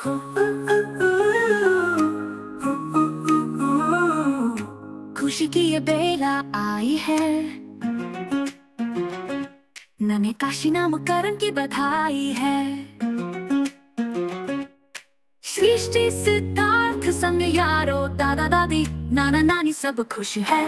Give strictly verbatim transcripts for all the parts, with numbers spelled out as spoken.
खुशी की ये बेला आई है, नन्हे काशी नामकरण की बधाई है। सृष्टि सिद्धार्थ संग यारो, दादा दादी नाना नानी सब खुश है।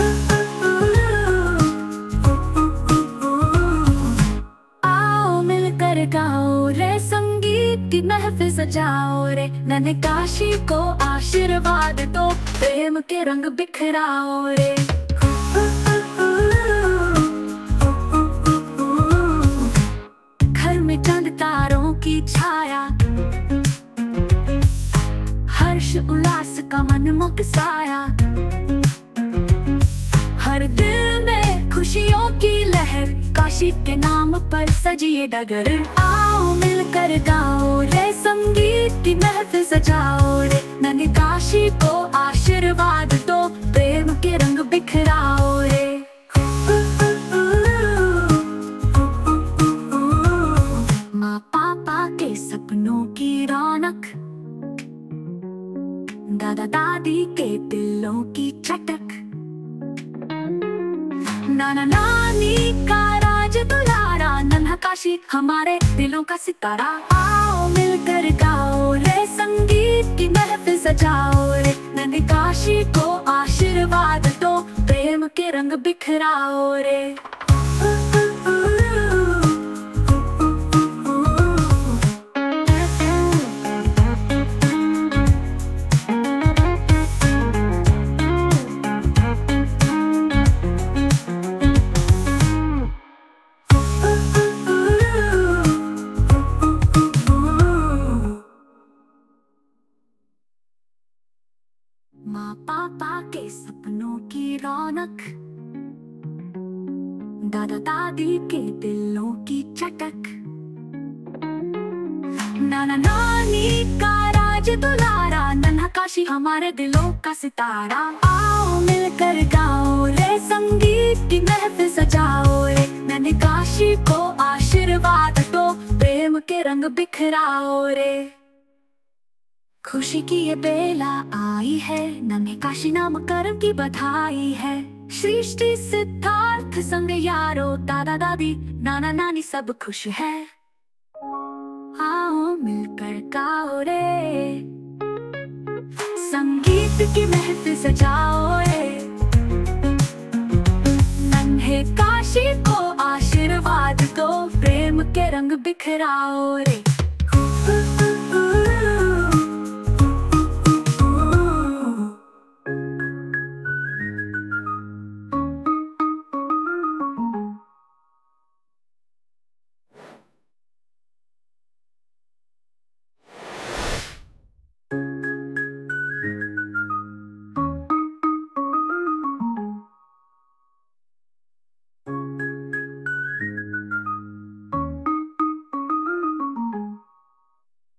आओ मिलकर गाओ रे, संगीत की महफिल सजाओ रे। नन्हे काशी को आशीर्वाद दो, प्रेम के रंग बिखराओ रे। घर में चंद तारों की छाया, हर्ष उल्लास का मन मुकसाया। हर दिल में खुशियों की लहर, काशी के नाम पर सजी ये डगर। आओ मिलकर गाओ रे, संगीत की महफिल सजाओ रे। नन्हे काशी को आशीर्वाद दो, प्रेम के रंग बिखराओ रे। माँ पापा के सपनों की रौनक, दादा दादी के दिलों की चटक। नाना नानी का राज दुलारा, नन्हा काशी हमारे दिलों का सितारा। आओ मिलकर गाओ रे, संगीत की महफिल सजाओ रे। नन्हे काशी को आशीर्वाद दो, प्रेम के रंग बिखराओ रे। माँ पापा के सपनों की रौनक, दादा दादी के दिलों की चटक। नाना नानी का राज दुलारा, नन्हा काशी हमारे दिलों का सितारा। आओ मिलकर गाओ रे, संगीत की महफिल सजाओ रे। नन्हे काशी को आशीर्वाद दो, प्रेम के रंग बिखराओ रे। खुशी की ये बेला आई है, नन्हे काशी नामकरण की बधाई है। सृष्टि सिद्धार्थ संग यारो, दादा दादी नाना नानी सब खुश है। आओ मिलकर गाओ रे, संगीत की महफिल सजाओ रे। नन्हे काशी को आशीर्वाद दो, प्रेम के रंग बिखराओ रे।